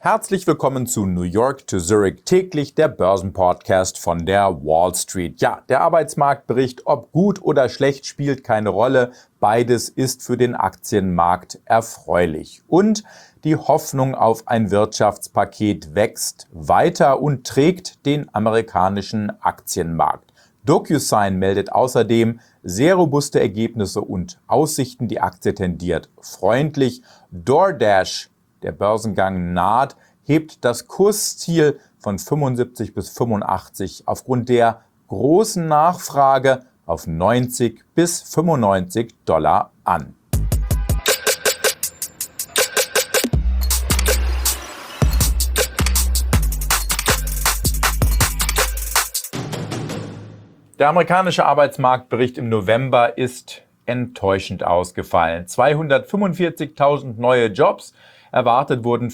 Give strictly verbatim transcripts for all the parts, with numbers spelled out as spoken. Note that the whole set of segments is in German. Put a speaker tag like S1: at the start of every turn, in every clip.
S1: Herzlich willkommen zu New York to Zurich täglich, der Börsenpodcast von der Wall Street. Ja, der Arbeitsmarktbericht, ob gut oder schlecht, spielt keine Rolle. Beides ist für den Aktienmarkt erfreulich. Und die Hoffnung auf ein Wirtschaftspaket wächst weiter und trägt den amerikanischen Aktienmarkt. DocuSign meldet außerdem sehr robuste Ergebnisse und Aussichten. Die Aktie tendiert freundlich. DoorDash, der Börsengang naht, hebt das Kursziel von fünfundsiebzig bis fünfundachtzig aufgrund der großen Nachfrage auf neunzig bis fünfundneunzig Dollar an. Der amerikanische Arbeitsmarktbericht im November ist enttäuschend ausgefallen. zweihundertfünfundvierzigtausend neue Jobs. Erwartet wurden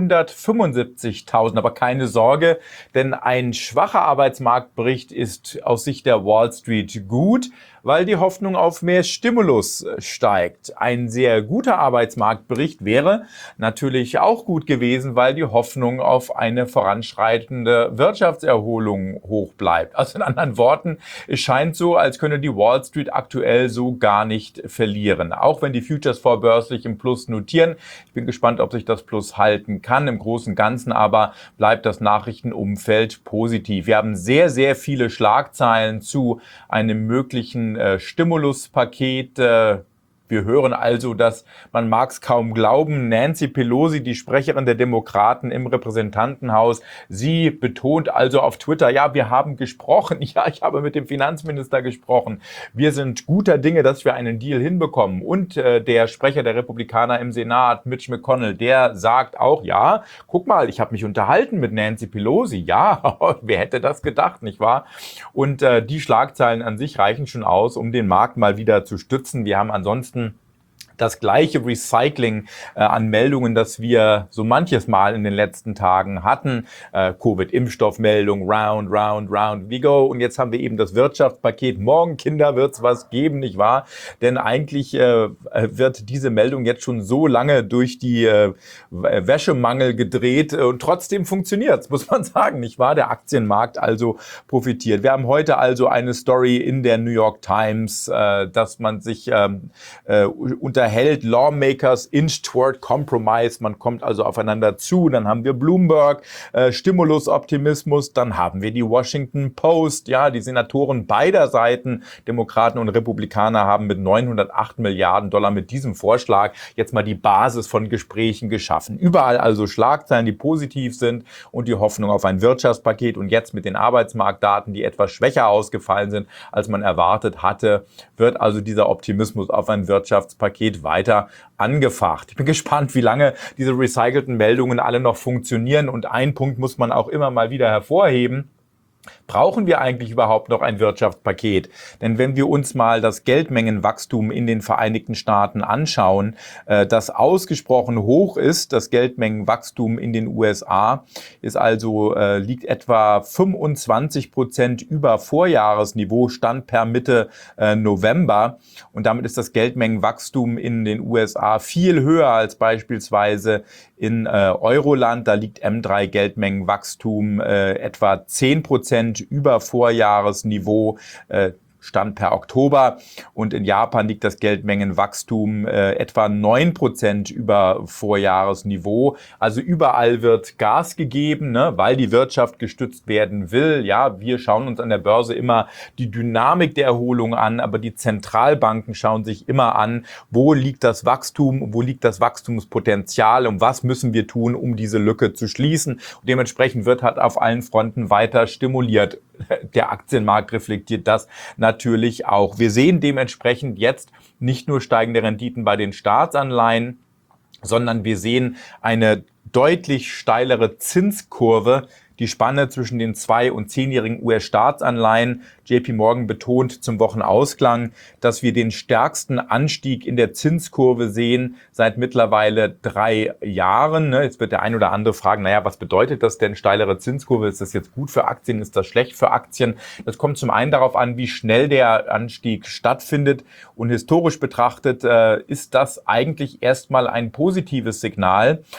S1: vierhundertfünfundsiebzigtausend, aber keine Sorge, denn ein schwacher Arbeitsmarktbericht ist aus Sicht der Wall Street gut, weil die Hoffnung auf mehr Stimulus steigt. Ein sehr guter Arbeitsmarktbericht wäre natürlich auch gut gewesen, weil die Hoffnung auf eine voranschreitende Wirtschaftserholung hoch bleibt. Also in anderen Worten, es scheint so, als könne die Wall Street aktuell so gar nicht verlieren. Auch wenn die Futures vorbörslich im Plus notieren. Ich bin gespannt, ob sich das Plus halten kann. Im Großen und Ganzen aber bleibt das Nachrichtenumfeld positiv. Wir haben sehr, sehr viele Schlagzeilen zu einem möglichen äh, Stimuluspaket. Äh, Wir hören also, dass, man mag es kaum glauben, Nancy Pelosi, die Sprecherin der Demokraten im Repräsentantenhaus, sie betont also auf Twitter, ja, wir haben gesprochen, ja, ich habe mit dem Finanzminister gesprochen, wir sind guter Dinge, dass wir einen Deal hinbekommen. Und äh, der Sprecher der Republikaner im Senat, Mitch McConnell, der sagt auch, ja, guck mal, ich habe mich unterhalten mit Nancy Pelosi, ja, wer hätte das gedacht, nicht wahr? Und äh, die Schlagzeilen an sich reichen schon aus, um den Markt mal wieder zu stützen. Wir haben ansonsten das gleiche Recycling äh, an Meldungen, das wir so manches Mal in den letzten Tagen hatten. Äh, Covid-Impfstoffmeldung, round, round, round, we go. Und jetzt haben wir eben das Wirtschaftspaket. Morgen, Kinder, wird's was geben, nicht wahr? Denn eigentlich äh, wird diese Meldung jetzt schon so lange durch die äh, Wäschemangel gedreht äh, und trotzdem funktioniert's, muss man sagen, nicht wahr? Der Aktienmarkt also profitiert. Wir haben heute also eine Story in der New York Times, äh, dass man sich ähm, äh, unter hält, Lawmakers inch toward compromise, man kommt also aufeinander zu, dann haben wir Bloomberg, äh, Stimulus-Optimismus, dann haben wir die Washington Post, ja, die Senatoren beider Seiten, Demokraten und Republikaner, haben mit neunhundertacht Milliarden Dollar mit diesem Vorschlag jetzt mal die Basis von Gesprächen geschaffen. Überall also Schlagzeilen, die positiv sind und die Hoffnung auf ein Wirtschaftspaket und jetzt mit den Arbeitsmarktdaten, die etwas schwächer ausgefallen sind, als man erwartet hatte, wird also dieser Optimismus auf ein Wirtschaftspaket weiter angefacht. Ich bin gespannt, wie lange diese recycelten Meldungen alle noch funktionieren. Und ein Punkt muss man auch immer mal wieder hervorheben. Brauchen wir eigentlich überhaupt noch ein Wirtschaftspaket? Denn wenn wir uns mal das Geldmengenwachstum in den Vereinigten Staaten anschauen, das ausgesprochen hoch ist, das Geldmengenwachstum in den U S A ist also, liegt etwa fünfundzwanzig Prozent über Vorjahresniveau, Stand per Mitte November. Und damit ist das Geldmengenwachstum in den U S A viel höher als beispielsweise in Euroland. Da liegt M drei Geldmengenwachstum etwa zehn Prozent über Vorjahresniveau, äh, Stand per Oktober. Und in Japan liegt das Geldmengenwachstum äh, etwa neun Prozent über Vorjahresniveau. Also überall wird Gas gegeben, ne, weil die Wirtschaft gestützt werden will. Ja, wir schauen uns an der Börse immer die Dynamik der Erholung an, aber die Zentralbanken schauen sich immer an, wo liegt das Wachstum, wo liegt das Wachstumspotenzial und was müssen wir tun, um diese Lücke zu schließen. Und dementsprechend wird halt auf allen Fronten weiter stimuliert. Der Aktienmarkt reflektiert das natürlich auch. Wir sehen dementsprechend jetzt nicht nur steigende Renditen bei den Staatsanleihen, sondern wir sehen eine deutlich steilere Zinskurve. Die Spanne zwischen den zwei- und zehnjährigen U S-Staatsanleihen. J P Morgan betont zum Wochenausklang, dass wir den stärksten Anstieg in der Zinskurve sehen seit mittlerweile drei Jahren. Jetzt wird der ein oder andere fragen, naja, was bedeutet das denn, steilere Zinskurve? Ist das jetzt gut für Aktien? Ist das schlecht für Aktien? Das kommt zum einen darauf an, wie schnell der Anstieg stattfindet. Und historisch betrachtet äh, ist das eigentlich erstmal ein positives Signal. Der,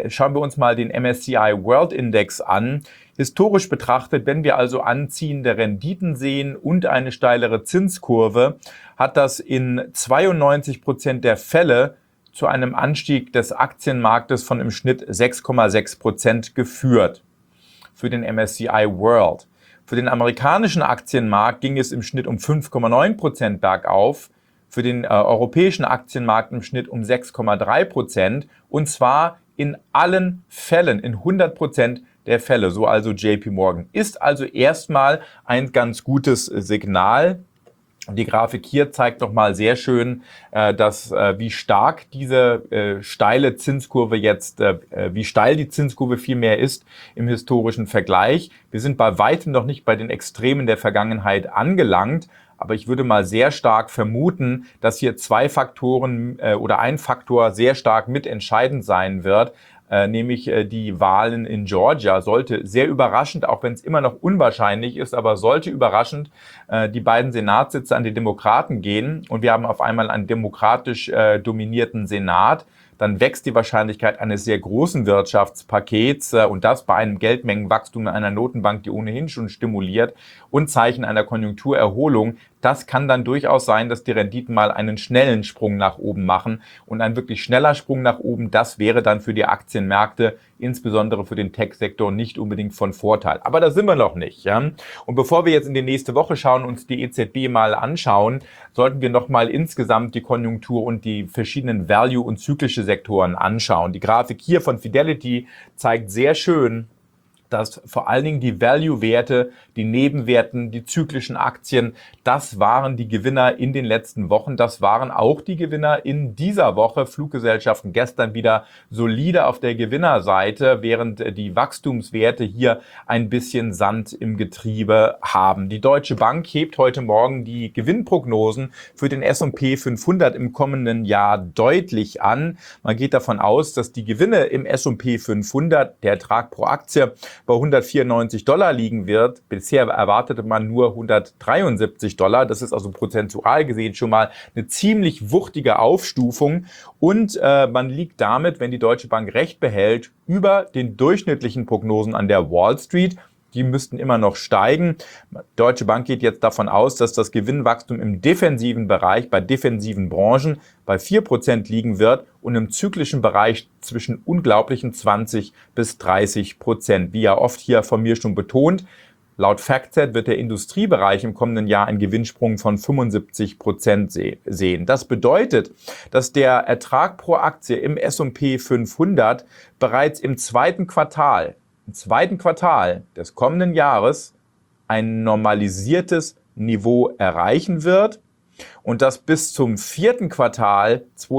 S1: schauen wir uns mal den M S C I World Index an. Historisch betrachtet, wenn wir also anziehende Renditen sehen und eine steilere Zinskurve, hat das in zweiundneunzig Prozent der Fälle zu einem Anstieg des Aktienmarktes von im Schnitt sechs Komma sechs Prozent geführt für den M S C I World. Für den amerikanischen Aktienmarkt ging es im Schnitt um fünf Komma neun Prozent bergauf, für den äh, europäischen Aktienmarkt im Schnitt um sechs Komma drei Prozent und zwar in allen Fällen, in hundert Prozent der Fälle, so also J P Morgan. Ist also erstmal ein ganz gutes Signal. Die Grafik hier zeigt nochmal sehr schön, äh, dass äh, wie stark diese äh, steile Zinskurve jetzt, äh, wie steil die Zinskurve vielmehr ist im historischen Vergleich. Wir sind bei weitem noch nicht bei den Extremen der Vergangenheit angelangt, aber ich würde mal sehr stark vermuten, dass hier zwei Faktoren äh, oder ein Faktor sehr stark mitentscheidend sein wird. Äh, nämlich äh, die Wahlen in Georgia. Sollte sehr überraschend, auch wenn es immer noch unwahrscheinlich ist, aber sollte überraschend äh, die beiden Senatssitze an die Demokraten gehen und wir haben auf einmal einen demokratisch äh, dominierten Senat, dann wächst die Wahrscheinlichkeit eines sehr großen Wirtschaftspakets äh, und das bei einem Geldmengenwachstum einer Notenbank, die ohnehin schon stimuliert und Zeichen einer Konjunkturerholung. Das kann dann durchaus sein, dass die Renditen mal einen schnellen Sprung nach oben machen und ein wirklich schneller Sprung nach oben, das wäre dann für die Aktienmärkte, insbesondere für den Tech-Sektor, nicht unbedingt von Vorteil. Aber da sind wir noch nicht. Ja? Und bevor wir jetzt in die nächste Woche schauen und uns die E Z B mal anschauen, sollten wir nochmal insgesamt die Konjunktur und die verschiedenen Value- und zyklische Sektoren anschauen. Die Grafik hier von Fidelity zeigt sehr schön, dass vor allen Dingen die Value-Werte, die Nebenwerten, die zyklischen Aktien, das waren die Gewinner in den letzten Wochen. Das waren auch die Gewinner in dieser Woche. Fluggesellschaften gestern wieder solide auf der Gewinnerseite, während die Wachstumswerte hier ein bisschen Sand im Getriebe haben. Die Deutsche Bank hebt heute Morgen die Gewinnprognosen für den S und P fünfhundert im kommenden Jahr deutlich an. Man geht davon aus, dass die Gewinne im S und P fünfhundert, der Ertrag pro Aktie, bei hundertvierundneunzig Dollar liegen wird. Bisher erwartete man nur hundertdreiundsiebzig Dollar. Das ist also prozentual gesehen schon mal eine ziemlich wuchtige Aufstufung. Und äh, man liegt damit, wenn die Deutsche Bank recht behält, über den durchschnittlichen Prognosen an der Wall Street. Die müssten immer noch steigen. Die Deutsche Bank geht jetzt davon aus, dass das Gewinnwachstum im defensiven Bereich, bei defensiven Branchen, bei vier Prozent liegen wird und im zyklischen Bereich zwischen unglaublichen zwanzig bis dreißig Prozent. Wie ja oft hier von mir schon betont, laut FactSet wird der Industriebereich im kommenden Jahr einen Gewinnsprung von fünfundsiebzig Prozent sehen. Das bedeutet, dass der Ertrag pro Aktie im S und P fünfhundert bereits im zweiten Quartal im zweiten Quartal des kommenden Jahres ein normalisiertes Niveau erreichen wird und dass bis zum vierten Quartal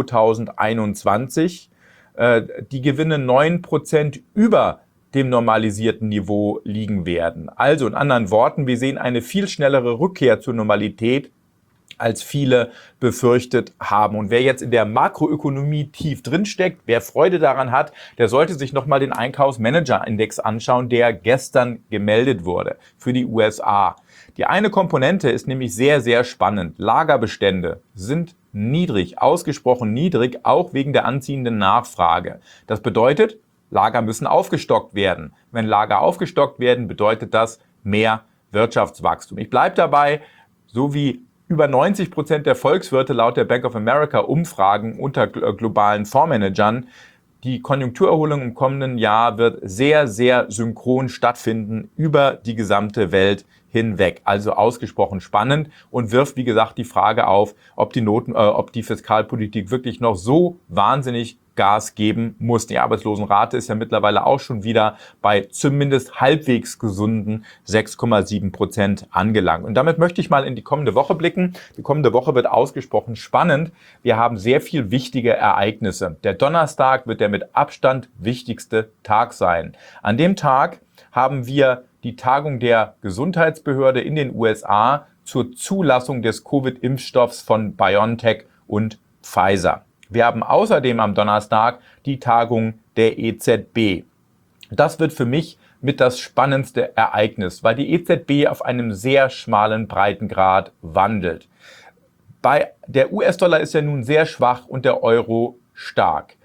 S1: zweitausendeinundzwanzig äh, die Gewinne neun Prozent über dem normalisierten Niveau liegen werden. Also in anderen Worten, wir sehen eine viel schnellere Rückkehr zur Normalität, als viele befürchtet haben. Und wer jetzt in der Makroökonomie tief drinsteckt, wer Freude daran hat, der sollte sich nochmal den Einkaufsmanager-Index anschauen, der gestern gemeldet wurde für die U S A. Die eine Komponente ist nämlich sehr, sehr spannend. Lagerbestände sind niedrig, ausgesprochen niedrig, auch wegen der anziehenden Nachfrage. Das bedeutet, Lager müssen aufgestockt werden. Wenn Lager aufgestockt werden, bedeutet das mehr Wirtschaftswachstum. Ich bleibe dabei, so wie über neunzig Prozent der Volkswirte laut der Bank of America Umfragen unter globalen Fondsmanagern. Die Konjunkturerholung im kommenden Jahr wird sehr, sehr synchron stattfinden über die gesamte Welt hinweg. Also ausgesprochen spannend und wirft, wie gesagt, die Frage auf, ob die Noten, äh, ob die Fiskalpolitik wirklich noch so wahnsinnig Gas geben muss. Die Arbeitslosenrate ist ja mittlerweile auch schon wieder bei zumindest halbwegs gesunden sechs Komma sieben Prozent angelangt. Und damit möchte ich mal in die kommende Woche blicken. Die kommende Woche wird ausgesprochen spannend. Wir haben sehr viel wichtige Ereignisse. Der Donnerstag wird der mit Abstand wichtigste Tag sein. An dem Tag haben wir die Tagung der Gesundheitsbehörde in den U S A zur Zulassung des Covid-Impfstoffs von BioNTech und Pfizer. Wir haben außerdem am Donnerstag die Tagung der E Z B. Das wird für mich mit das spannendste Ereignis, weil die E Z B auf einem sehr schmalen Breitengrad wandelt. Bei der U S-Dollar ist ja nun sehr schwach und der Euro stark.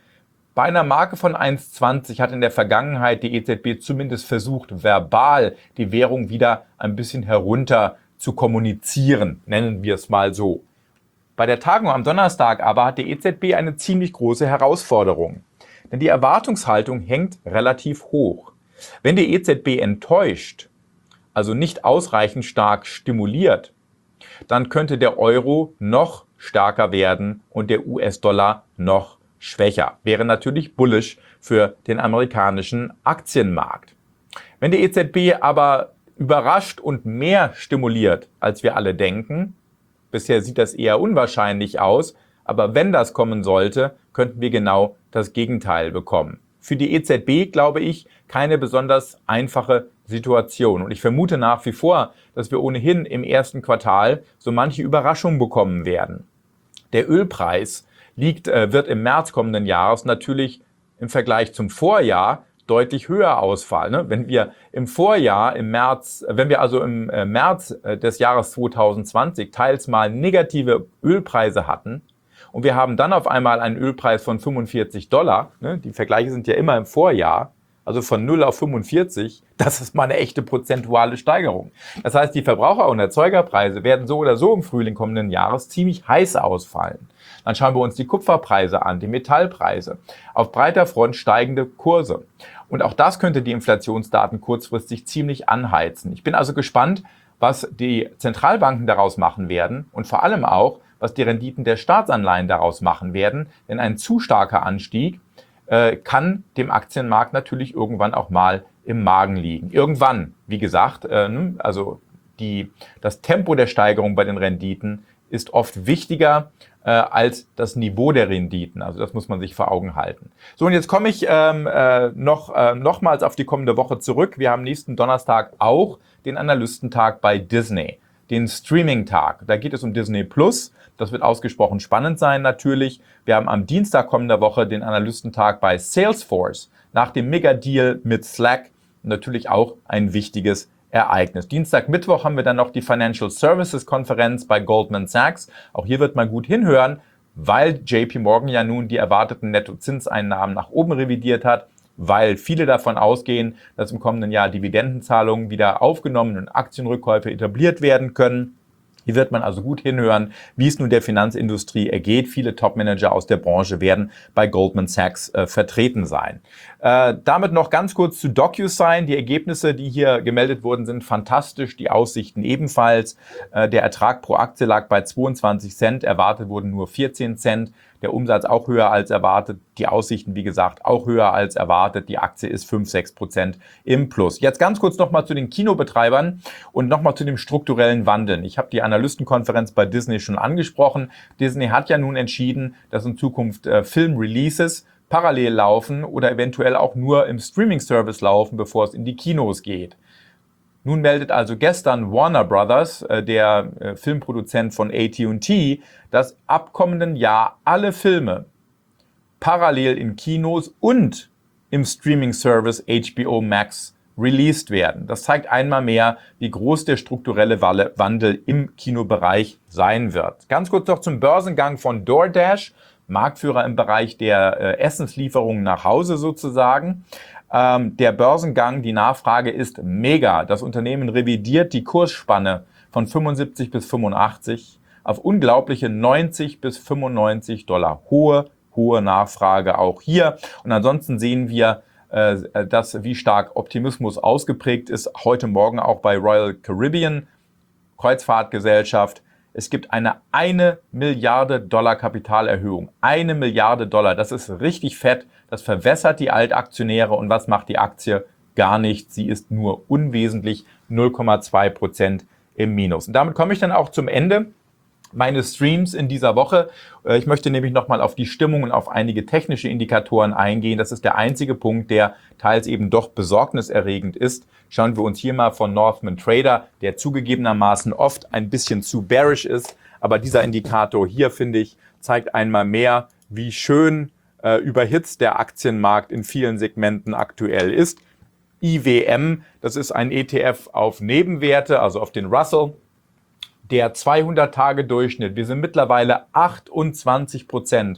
S1: Bei einer Marke von eins Komma zwanzig hat in der Vergangenheit die E Z B zumindest versucht, verbal die Währung wieder ein bisschen herunter zu kommunizieren, nennen wir es mal so. Bei der Tagung am Donnerstag aber hat die E Z B eine ziemlich große Herausforderung. Denn die Erwartungshaltung hängt relativ hoch. Wenn die E Z B enttäuscht, also nicht ausreichend stark stimuliert, dann könnte der Euro noch stärker werden und der U S-Dollar noch schwächer. Wäre natürlich bullish für den amerikanischen Aktienmarkt. Wenn die E Z B aber überrascht und mehr stimuliert, als wir alle denken, bisher sieht das eher unwahrscheinlich aus, aber wenn das kommen sollte, könnten wir genau das Gegenteil bekommen. Für die E Z B, glaube ich, keine besonders einfache Situation. Und ich vermute nach wie vor, dass wir ohnehin im ersten Quartal so manche Überraschung bekommen werden. Der Ölpreis liegt, äh, wird im März kommenden Jahres natürlich im Vergleich zum Vorjahr deutlich höher ausfallen. Ne? Wenn wir im Vorjahr, im März, wenn wir also im äh, März äh, des Jahres zweitausendzwanzig teils mal negative Ölpreise hatten und wir haben dann auf einmal einen Ölpreis von fünfundvierzig Dollar, ne? Die Vergleiche sind ja immer im Vorjahr, also von null auf fünfundvierzig, das ist mal eine echte prozentuale Steigerung. Das heißt, die Verbraucher- und Erzeugerpreise werden so oder so im Frühling kommenden Jahres ziemlich heiß ausfallen. Dann schauen wir uns die Kupferpreise an, die Metallpreise. Auf breiter Front steigende Kurse. Und auch das könnte die Inflationsdaten kurzfristig ziemlich anheizen. Ich bin also gespannt, was die Zentralbanken daraus machen werden und vor allem auch, was die Renditen der Staatsanleihen daraus machen werden. Denn ein zu starker Anstieg äh, kann dem Aktienmarkt natürlich irgendwann auch mal im Magen liegen. Irgendwann, wie gesagt, äh, also die, das Tempo der Steigerung bei den Renditen ist oft wichtiger äh, als das Niveau der Renditen. Also das muss man sich vor Augen halten. So, und jetzt komme ich ähm, äh, noch äh, nochmals auf die kommende Woche zurück. Wir haben nächsten Donnerstag auch den Analystentag bei Disney, den Streaming-Tag. Da geht es um Disney Plus. Das wird ausgesprochen spannend sein natürlich. Wir haben am Dienstag kommender Woche den Analystentag bei Salesforce nach dem Mega-Deal mit Slack. Natürlich auch ein wichtiges Ereignis. Dienstag, Mittwoch haben wir dann noch die Financial Services Konferenz bei Goldman Sachs. Auch hier wird man gut hinhören, weil J P Morgan ja nun die erwarteten Nettozinseinnahmen nach oben revidiert hat, weil viele davon ausgehen, dass im kommenden Jahr Dividendenzahlungen wieder aufgenommen und Aktienrückkäufe etabliert werden können. Hier wird man also gut hinhören, wie es nun der Finanzindustrie ergeht. Viele Topmanager aus der Branche werden bei Goldman Sachs äh, vertreten sein. Äh, damit noch ganz kurz zu DocuSign. Die Ergebnisse, die hier gemeldet wurden, sind fantastisch. Die Aussichten ebenfalls. Äh, der Ertrag pro Aktie lag bei zweiundzwanzig Cent. Erwartet wurden nur vierzehn Cent. Der Umsatz auch höher als erwartet. Die Aussichten, wie gesagt, auch höher als erwartet. Die Aktie ist fünf, sechs Prozent im Plus. Jetzt ganz kurz nochmal zu den Kinobetreibern und nochmal zu dem strukturellen Wandeln. Ich habe die Analystenkonferenz bei Disney schon angesprochen. Disney hat ja nun entschieden, dass in Zukunft äh, Film-Releases parallel laufen oder eventuell auch nur im Streaming-Service laufen, bevor es in die Kinos geht. Nun meldet also gestern Warner Brothers, äh, der äh, Filmproduzent von A T und T, dass ab kommenden Jahr alle Filme parallel in Kinos und im Streaming-Service H B O Max released werden. Das zeigt einmal mehr, wie groß der strukturelle Wandel im Kinobereich sein wird. Ganz kurz noch zum Börsengang von DoorDash, Marktführer im Bereich der äh, Essenslieferungen nach Hause sozusagen. Ähm, der Börsengang, die Nachfrage ist mega. Das Unternehmen revidiert die Kursspanne von fünfundsiebzig bis fünfundachtzig auf unglaubliche neunzig bis fünfundneunzig Dollar. Hohe, hohe Nachfrage auch hier. Und ansonsten sehen wir, äh, dass wie stark Optimismus ausgeprägt ist. Heute Morgen auch bei Royal Caribbean, Kreuzfahrtgesellschaft. Es gibt eine eine Milliarde Dollar Kapitalerhöhung. Eine Milliarde Dollar, das ist richtig fett. Das verwässert die Altaktionäre. Und was macht die Aktie? Gar nichts. Sie ist nur unwesentlich null Komma zwei Prozent im Minus. Und damit komme ich dann auch zum Ende meines Streams in dieser Woche. Ich möchte nämlich nochmal auf die Stimmung und auf einige technische Indikatoren eingehen. Das ist der einzige Punkt, der teils eben doch besorgniserregend ist. Schauen wir uns hier mal von Northman Trader, der zugegebenermaßen oft ein bisschen zu bearish ist. Aber dieser Indikator hier, finde ich, zeigt einmal mehr, wie schön äh, überhitzt der Aktienmarkt in vielen Segmenten aktuell ist. I W M, das ist ein E T F auf Nebenwerte, also auf den Russell. Der zweihundert Tage Durchschnitt, wir sind mittlerweile achtundzwanzig Prozent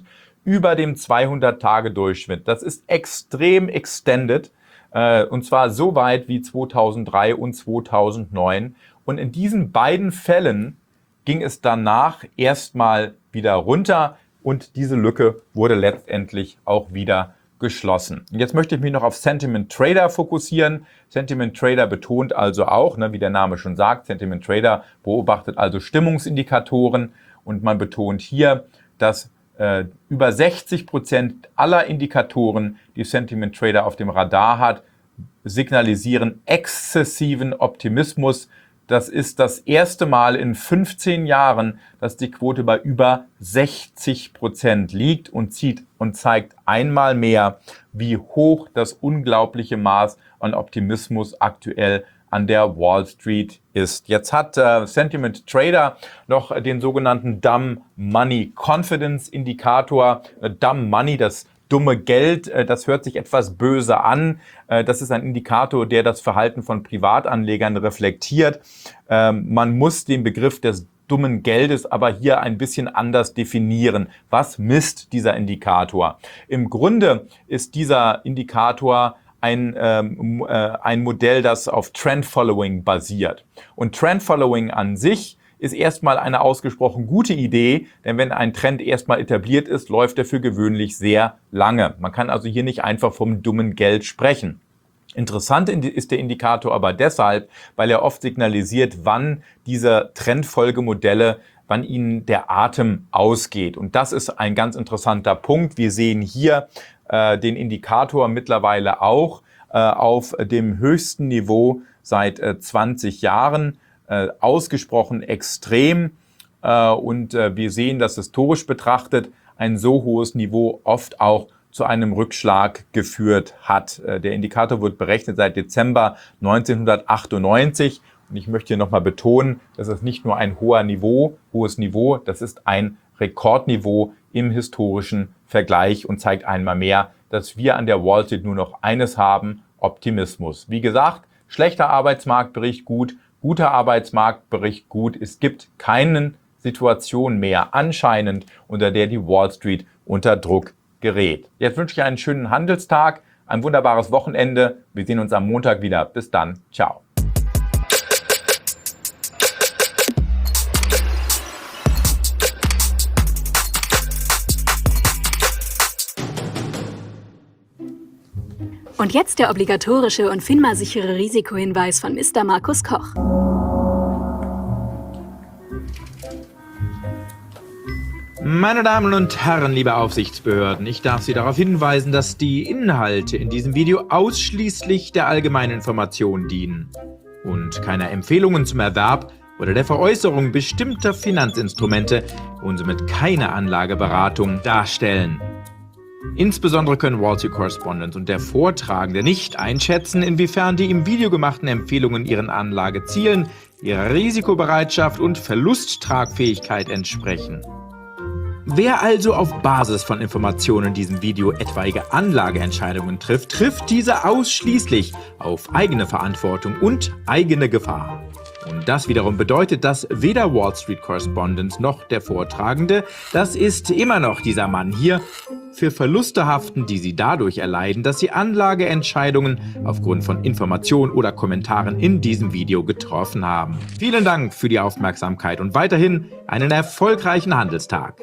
S1: über dem zweihundert-Tage-Durchschnitt. Das ist extrem extended, äh, und zwar so weit wie zweitausenddrei und zweitausendneun. Und in diesen beiden Fällen ging es danach erstmal wieder runter und diese Lücke wurde letztendlich auch wieder geschlossen. Und jetzt möchte ich mich noch auf Sentiment Trader fokussieren. Sentiment Trader betont also auch, ne, wie der Name schon sagt, Sentiment Trader beobachtet also Stimmungsindikatoren und man betont hier, dass äh, über sechzig Prozent aller Indikatoren, die Sentiment Trader auf dem Radar hat, signalisieren exzessiven Optimismus. Das ist das erste Mal in fünfzehn Jahren, dass die Quote bei über sechzig Prozent liegt und zieht und zeigt einmal mehr, wie hoch das unglaubliche Maß an Optimismus aktuell an der Wall Street ist. Jetzt hat äh, Sentiment Trader noch den sogenannten Dumb Money Confidence Indikator. Äh, Dumb Money, das dumme Geld, äh, das hört sich etwas böse an. Äh, das ist ein Indikator, der das Verhalten von Privatanlegern reflektiert. Ähm, man muss den Begriff des dummen Geldes aber hier ein bisschen anders definieren. Was misst dieser Indikator? Im Grunde ist dieser Indikator ein, ähm, äh, ein Modell, das auf Trend Following basiert. Und Trend Following an sich ist erstmal eine ausgesprochen gute Idee, denn wenn ein Trend erstmal etabliert ist, läuft er für gewöhnlich sehr lange. Man kann also hier nicht einfach vom dummen Geld sprechen. Interessant ist der Indikator aber deshalb, weil er oft signalisiert, wann diese Trendfolgemodelle, wann ihnen der Atem ausgeht. Und das ist ein ganz interessanter Punkt. Wir sehen hier äh, den Indikator mittlerweile auch äh, auf dem höchsten Niveau seit äh, zwanzig Jahren, äh, ausgesprochen extrem. Äh, und äh, wir sehen, dass historisch betrachtet ein so hohes Niveau oft auch zu einem Rückschlag geführt hat. Der Indikator wird berechnet seit Dezember neunzehnhundertachtundneunzig. Und ich möchte hier nochmal betonen, das ist nicht nur ein hoher Niveau, hohes Niveau, das ist ein Rekordniveau im historischen Vergleich und zeigt einmal mehr, dass wir an der Wall Street nur noch eines haben, Optimismus. Wie gesagt, schlechter Arbeitsmarktbericht gut, guter Arbeitsmarktbericht gut. Es gibt keine Situation mehr anscheinend, unter der die Wall Street unter Druck gerät. Jetzt wünsche ich einen schönen Handelstag, ein wunderbares Wochenende. Wir sehen uns am Montag wieder. Bis dann. Ciao.
S2: Und jetzt der obligatorische und FINMA-sichere Risikohinweis von Mister Markus Koch.
S3: Meine Damen und Herren, liebe Aufsichtsbehörden, ich darf Sie darauf hinweisen, dass die Inhalte in diesem Video ausschließlich der allgemeinen Information dienen und keiner Empfehlungen zum Erwerb oder der Veräußerung bestimmter Finanzinstrumente und somit keine Anlageberatung darstellen. Insbesondere können Wall Street Correspondent und der Vortragende nicht einschätzen, inwiefern die im Video gemachten Empfehlungen ihren Anlagezielen, ihrer Risikobereitschaft und Verlusttragfähigkeit entsprechen. Wer also auf Basis von Informationen in diesem Video etwaige Anlageentscheidungen trifft, trifft diese ausschließlich auf eigene Verantwortung und eigene Gefahr. Und das wiederum bedeutet, dass weder Wall Street Correspondent noch der Vortragende, das ist immer noch dieser Mann hier, für Verluste haften, die sie dadurch erleiden, dass sie Anlageentscheidungen aufgrund von Informationen oder Kommentaren in diesem Video getroffen haben. Vielen Dank für die Aufmerksamkeit und weiterhin einen erfolgreichen Handelstag.